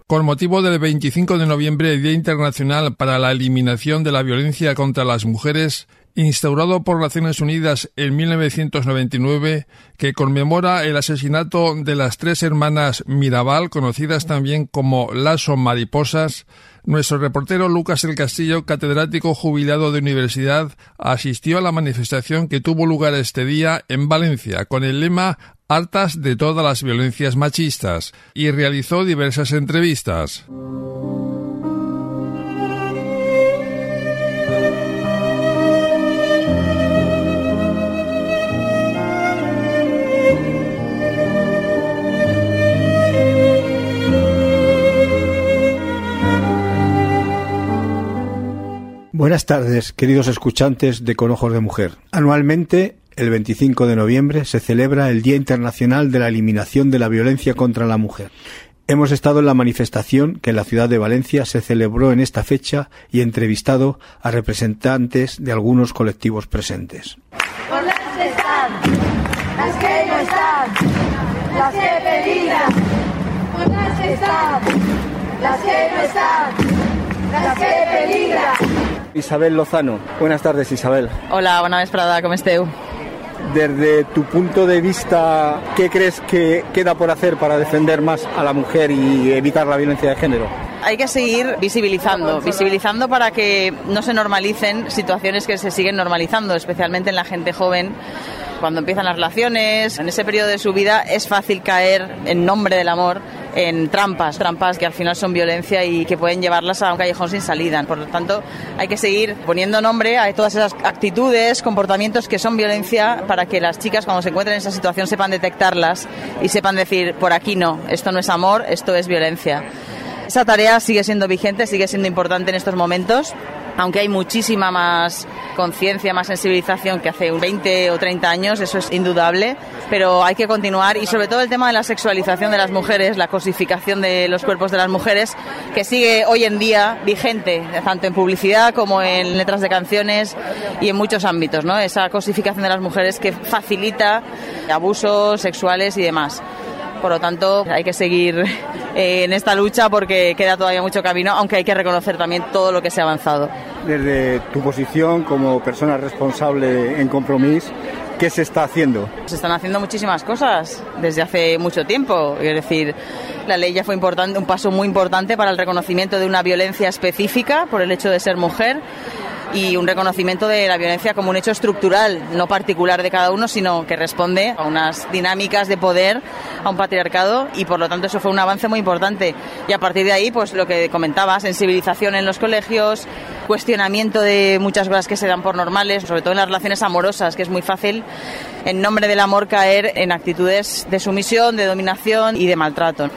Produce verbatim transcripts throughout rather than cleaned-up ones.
Con motivo del veinticinco de noviembre, Día Internacional para la Eliminación de la Violencia contra las Mujeres, instaurado por Naciones Unidas en mil novecientos noventa y nueve, que conmemora el asesinato de las tres hermanas Mirabal, conocidas también como Lasso Mariposas, nuestro reportero Lucas del Castillo, catedrático jubilado de universidad, asistió a la manifestación que tuvo lugar este día en Valencia con el lema «Hartas de todas las violencias machistas» y realizó diversas entrevistas. Buenas tardes, queridos escuchantes de Con Ojos de Mujer. Anualmente, el veinticinco de noviembre, se celebra el Día Internacional de la Eliminación de la Violencia contra la Mujer. Hemos estado en la manifestación que en la ciudad de Valencia se celebró en esta fecha y entrevistado a representantes de algunos colectivos presentes. Por las que están, las que no están, las que peligran. Por las que están, las que no están, las que peligran. Isabel Lozano. Buenas tardes, Isabel. Hola, bona vesprada, com esteu? Desde tu punto de vista, ¿qué crees que queda por hacer para defender más a la mujer y evitar la violencia de género? Hay que seguir visibilizando, visibilizando para que no se normalicen situaciones que se siguen normalizando, especialmente en la gente joven. Cuando empiezan las relaciones, en ese periodo de su vida es fácil caer en nombre del amor en trampas, trampas que al final son violencia y que pueden llevarlas a un callejón sin salida. Por lo tanto, hay que seguir poniendo nombre a todas esas actitudes, comportamientos que son violencia para que las chicas cuando se encuentren en esa situación sepan detectarlas y sepan decir, por aquí no, esto no es amor, esto es violencia. Esa tarea sigue siendo vigente, sigue siendo importante en estos momentos, aunque hay muchísima más conciencia, más sensibilización que hace veinte o treinta años, eso es indudable, pero hay que continuar y sobre todo el tema de la sexualización de las mujeres, la cosificación de los cuerpos de las mujeres, que sigue hoy en día vigente, tanto en publicidad como en letras de canciones y en muchos ámbitos, ¿no? Esa cosificación de las mujeres que facilita abusos sexuales y demás. Por lo tanto, hay que seguir eh, en esta lucha porque queda todavía mucho camino, aunque hay que reconocer también todo lo que se ha avanzado. Desde tu posición como persona responsable en Compromís, ¿qué se está haciendo? Se están haciendo muchísimas cosas desde hace mucho tiempo. Es decir, la ley ya fue importante, un paso muy importante para el reconocimiento de una violencia específica por el hecho de ser mujer y un reconocimiento de la violencia como un hecho estructural, no particular de cada uno, sino que responde a unas dinámicas de poder, a un patriarcado, y por lo tanto eso fue un avance muy importante. Y a partir de ahí, pues lo que comentaba, sensibilización en los colegios, cuestionamiento de muchas cosas que se dan por normales, sobre todo en las relaciones amorosas, que es muy fácil, en nombre del amor, caer en actitudes de sumisión, de dominación y de maltrato.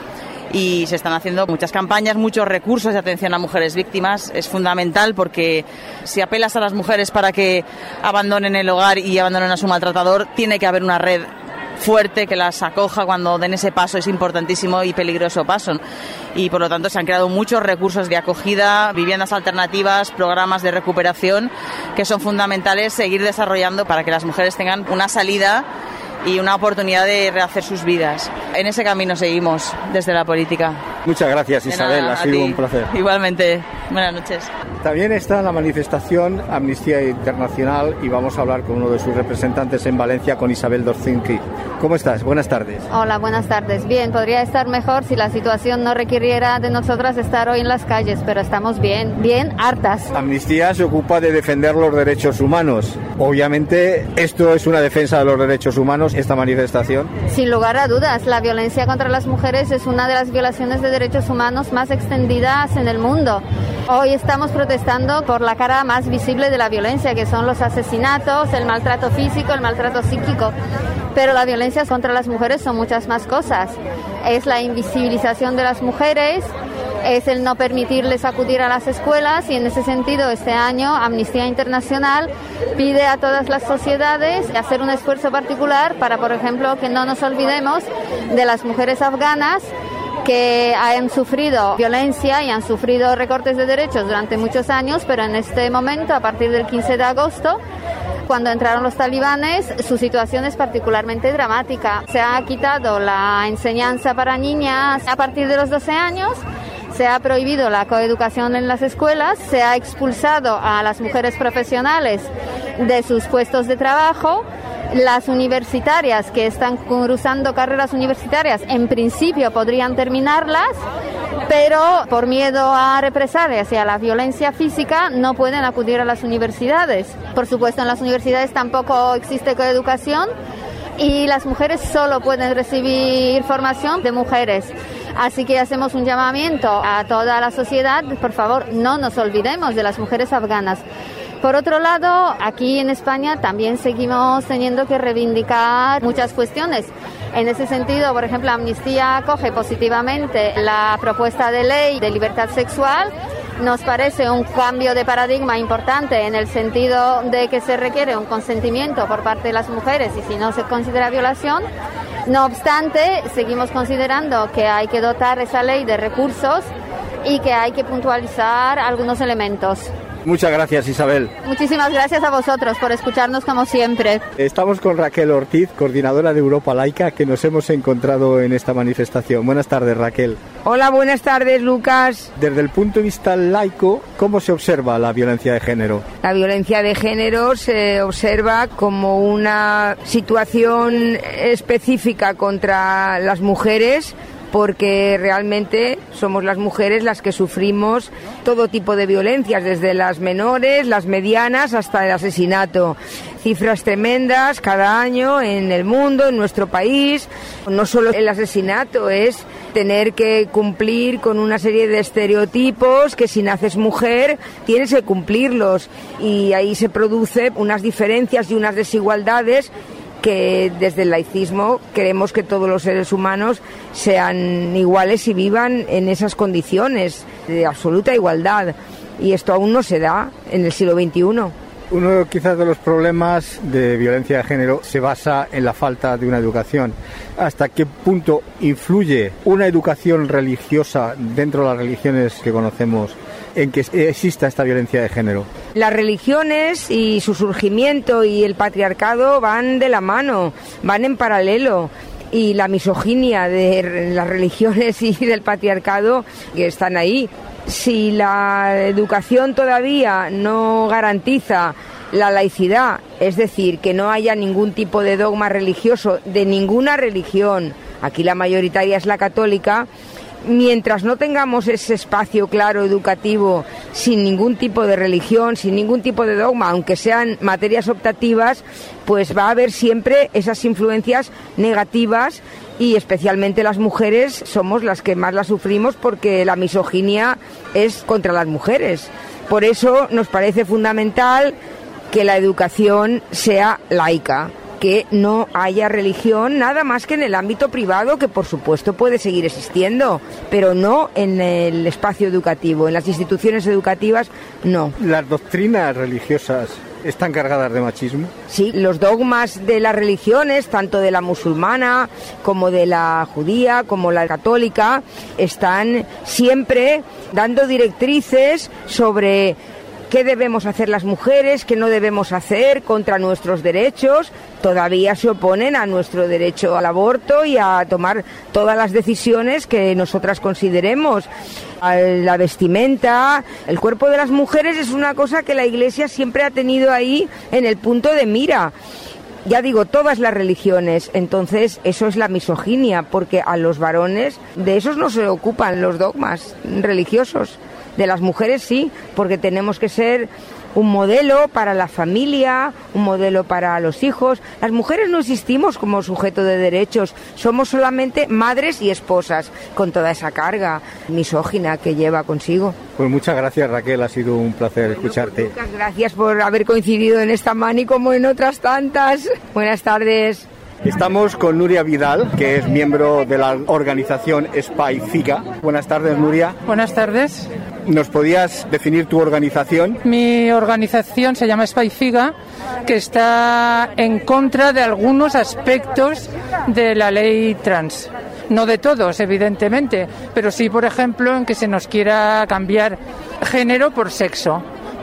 Y se están haciendo muchas campañas, muchos recursos de atención a mujeres víctimas. Es fundamental porque si apelas a las mujeres para que abandonen el hogar y abandonen a su maltratador, tiene que haber una red fuerte que las acoja cuando den ese paso, es importantísimo y peligroso paso. Y por lo tanto se han creado muchos recursos de acogida, viviendas alternativas, programas de recuperación que son fundamentales seguir desarrollando para que las mujeres tengan una salida y una oportunidad de rehacer sus vidas. En ese camino seguimos desde la política. Muchas gracias, Isabel, nada, ha sido ti. un placer. Igualmente, buenas noches. También está en la manifestación Amnistía Internacional y vamos a hablar con uno de sus representantes en Valencia, con Isabel Dorcinqui. ¿Cómo estás? Buenas tardes. Hola, buenas tardes. Bien, podría estar mejor si la situación no requiriera de nosotras estar hoy en las calles, pero estamos bien, bien hartas. Amnistía se ocupa de defender los derechos humanos. Obviamente, esto es una defensa de los derechos humanos, esta manifestación. Sin lugar a dudas, la violencia contra las mujeres es una de las violaciones de derechos humanos más extendidas en el mundo. Hoy estamos protestando por la cara más visible de la violencia, que son los asesinatos, el maltrato físico, el maltrato psíquico. Pero la violencia contra las mujeres son muchas más cosas. Es la invisibilización de las mujeres, es el no permitirles acudir a las escuelas, y en ese sentido este año Amnistía Internacional pide a todas las sociedades hacer un esfuerzo particular para, por ejemplo, que no nos olvidemos de las mujeres afganas que han sufrido violencia y han sufrido recortes de derechos durante muchos años, pero en este momento, a partir del quince de agosto, cuando entraron los talibanes, su situación es particularmente dramática. Se ha quitado la enseñanza para niñas a partir de los doce años, Se ha prohibido la coeducación en las escuelas, se ha expulsado a las mujeres profesionales de sus puestos de trabajo. Las universitarias que están cursando carreras universitarias en principio podrían terminarlas, pero por miedo a represalias y a la violencia física no pueden acudir a las universidades. Por supuesto, en las universidades tampoco existe coeducación y las mujeres solo pueden recibir formación de mujeres. Así que hacemos un llamamiento a toda la sociedad, por favor, no nos olvidemos de las mujeres afganas. Por otro lado, aquí en España también seguimos teniendo que reivindicar muchas cuestiones. En ese sentido, por ejemplo, Amnistía acoge positivamente la propuesta de ley de libertad sexual. Nos parece un cambio de paradigma importante en el sentido de que se requiere un consentimiento por parte de las mujeres y si no se considera violación. No obstante, seguimos considerando que hay que dotar esa ley de recursos y que hay que puntualizar algunos elementos. Muchas gracias, Isabel. Muchísimas gracias a vosotros por escucharnos como siempre. Estamos con Raquel Ortiz, coordinadora de Europa Laica, que nos hemos encontrado en esta manifestación. Buenas tardes, Raquel. Hola, buenas tardes, Lucas. Desde el punto de vista laico, ¿cómo se observa la violencia de género? La violencia de género se observa como una situación específica contra las mujeres, porque realmente somos las mujeres las que sufrimos todo tipo de violencias, desde las menores, las medianas, hasta el asesinato. Cifras tremendas cada año en el mundo, en nuestro país. No solo el asesinato, es tener que cumplir con una serie de estereotipos que si naces mujer tienes que cumplirlos. Y ahí se producen unas diferencias y unas desigualdades que desde el laicismo queremos que todos los seres humanos sean iguales y vivan en esas condiciones de absoluta igualdad. Y esto aún no se da en el siglo veintiuno. Uno quizás de los problemas de violencia de género se basa en la falta de una educación. ¿Hasta qué punto influye una educación religiosa dentro de las religiones que conocemos en que exista esta violencia de género? Las religiones y su surgimiento y el patriarcado van de la mano, van en paralelo. Y la misoginia de las religiones y del patriarcado que están ahí. Si la educación todavía no garantiza la laicidad, es decir, que no haya ningún tipo de dogma religioso de ninguna religión, aquí la mayoritaria es la católica, mientras no tengamos ese espacio claro educativo, sin ningún tipo de religión, sin ningún tipo de dogma, aunque sean materias optativas, pues va a haber siempre esas influencias negativas. Y especialmente las mujeres somos las que más la sufrimos porque la misoginia es contra las mujeres. Por eso nos parece fundamental que la educación sea laica, que no haya religión nada más que en el ámbito privado, que por supuesto puede seguir existiendo, pero no en el espacio educativo, en las instituciones educativas no. Las doctrinas religiosas ¿están cargadas de machismo? Sí, los dogmas de las religiones, tanto de la musulmana como de la judía, como la católica, están siempre dando directrices sobre qué debemos hacer las mujeres, qué no debemos hacer contra nuestros derechos. Todavía se oponen a nuestro derecho al aborto y a tomar todas las decisiones que nosotras consideremos. A la vestimenta, el cuerpo de las mujeres es una cosa que la Iglesia siempre ha tenido ahí en el punto de mira. Ya digo, todas las religiones, entonces eso es la misoginia, porque a los varones de esos no se ocupan los dogmas religiosos. De las mujeres sí, porque tenemos que ser un modelo para la familia, un modelo para los hijos. Las mujeres no existimos como sujeto de derechos, somos solamente madres y esposas, con toda esa carga misógina que lleva consigo. Pues muchas gracias, Raquel, ha sido un placer escucharte. Muchas gracias por haber coincidido en esta mani como en otras tantas. Buenas tardes. Estamos con Nuria Vidal, que es miembro de la organización Spy Figa. Buenas tardes, Nuria. Buenas tardes. ¿Nos podías definir tu organización? Mi organización se llama Spy Figa, que está en contra de algunos aspectos de la ley trans. No de todos, evidentemente, pero sí, por ejemplo, en que se nos quiera cambiar género por sexo.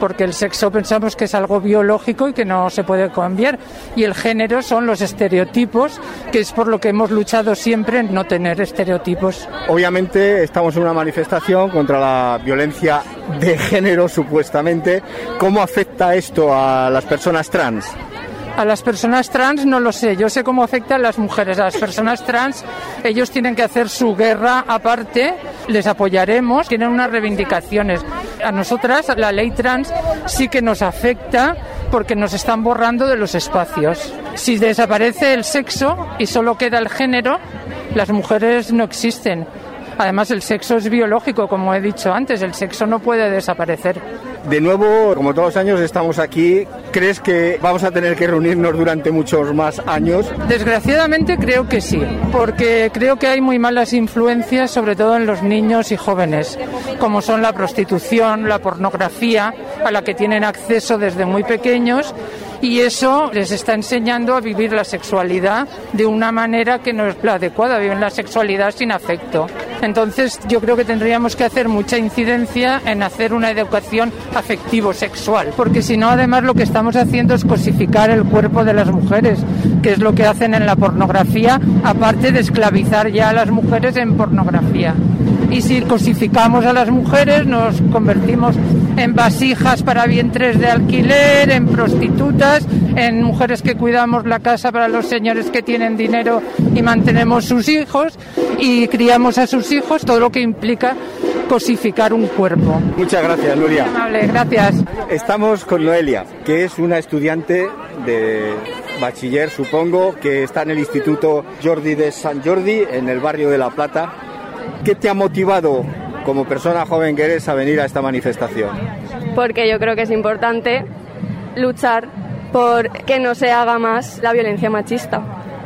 porque el sexo pensamos que es algo biológico y que no se puede cambiar, y el género son los estereotipos, que es por lo que hemos luchado siempre en no tener estereotipos. Obviamente estamos en una manifestación contra la violencia de género, supuestamente. ¿Cómo afecta esto a las personas trans? A las personas trans no lo sé, yo sé cómo afecta a las mujeres. A las personas trans, ellos tienen que hacer su guerra aparte, les apoyaremos, tienen unas reivindicaciones. A nosotras la ley trans sí que nos afecta porque nos están borrando de los espacios. Si desaparece el sexo y solo queda el género, las mujeres no existen. Además, el sexo es biológico, como he dicho antes, el sexo no puede desaparecer. De nuevo, como todos los años, estamos aquí. ¿Crees que vamos a tener que reunirnos durante muchos más años? Desgraciadamente creo que sí, porque creo que hay muy malas influencias, sobre todo en los niños y jóvenes, como son la prostitución, la pornografía, a la que tienen acceso desde muy pequeños, y eso les está enseñando a vivir la sexualidad de una manera que no es la adecuada, viven la sexualidad sin afecto. Entonces yo creo que tendríamos que hacer mucha incidencia en hacer una educación afectivo-sexual, porque si no, además lo que estamos haciendo es cosificar el cuerpo de las mujeres, que es lo que hacen en la pornografía, aparte de esclavizar ya a las mujeres en pornografía. Y si cosificamos a las mujeres, nos convertimos en vasijas para vientres de alquiler, en prostitutas, en mujeres que cuidamos la casa para los señores que tienen dinero y mantenemos sus hijos y criamos a sus hijos, todo lo que implica cosificar un cuerpo. Muchas gracias, Nuria. Muy amable, gracias. Estamos con Noelia, que es una estudiante de bachiller, supongo, que está en el Instituto Jordi de Sant Jordi, en el barrio de La Plata. ¿Qué te ha motivado, como persona joven que eres, a venir a esta manifestación? Porque yo creo que es importante luchar por que no se haga más la violencia machista.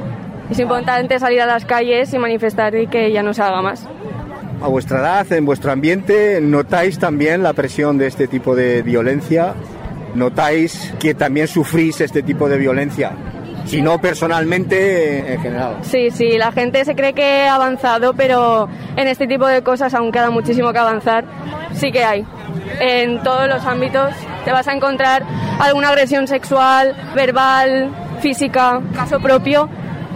Es importante salir a las calles y manifestar y que ya no se haga más. A vuestra edad, en vuestro ambiente, ¿notáis también la presión de este tipo de violencia? ¿Notáis que también sufrís este tipo de violencia? Si no personalmente, en general. Sí, sí, la gente se cree que ha avanzado, pero en este tipo de cosas aún queda muchísimo que avanzar. Sí que hay. En todos los ámbitos te vas a encontrar alguna agresión sexual, verbal, física, caso propio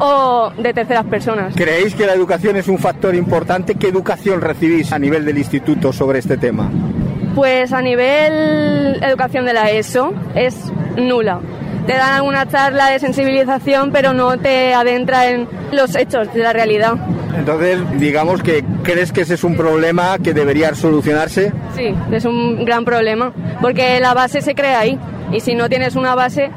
o de terceras personas. ¿Creéis que la educación es un factor importante? ¿Qué educación recibís a nivel del instituto sobre este tema? Pues a nivel educación de la ESO es nula. Te dan alguna charla de sensibilización, pero no te adentra en los hechos de la realidad. Entonces, digamos que ¿crees que ese es un problema que debería solucionarse? Sí, es un gran problema, porque la base se crea ahí, y si no tienes una base,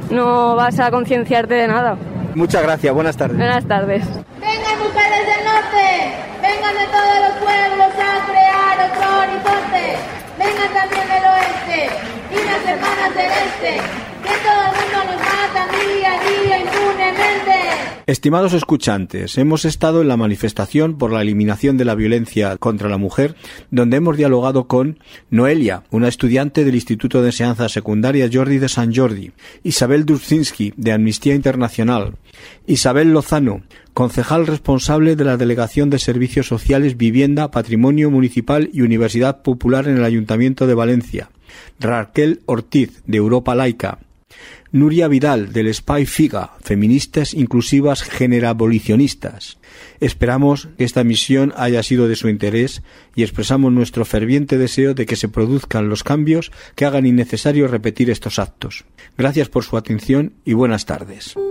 no vas a concienciarte de nada. Muchas gracias, buenas tardes. Buenas tardes. Vengan mujeres del norte, vengan de todos los pueblos a crear otro horizonte. Vengan también del oeste y las hermanas del este, que todo el mundo nos mata día a día impunemente. Estimados escuchantes, hemos estado en la manifestación por la eliminación de la violencia contra la mujer, donde hemos dialogado con Noelia, una estudiante del Instituto de Enseñanza Secundaria Jordi de Sant Jordi, Isabel Durzinski, de Amnistía Internacional, Isabel Lozano, concejal responsable de la Delegación de Servicios Sociales, Vivienda, Patrimonio Municipal y Universidad Popular en el Ayuntamiento de Valencia, Raquel Ortiz, de Europa Laica, Nuria Vidal, del Espai Figa, Feministas Inclusivas Generabolicionistas. Esperamos que esta misión haya sido de su interés y expresamos nuestro ferviente deseo de que se produzcan los cambios que hagan innecesario repetir estos actos. Gracias por su atención y buenas tardes.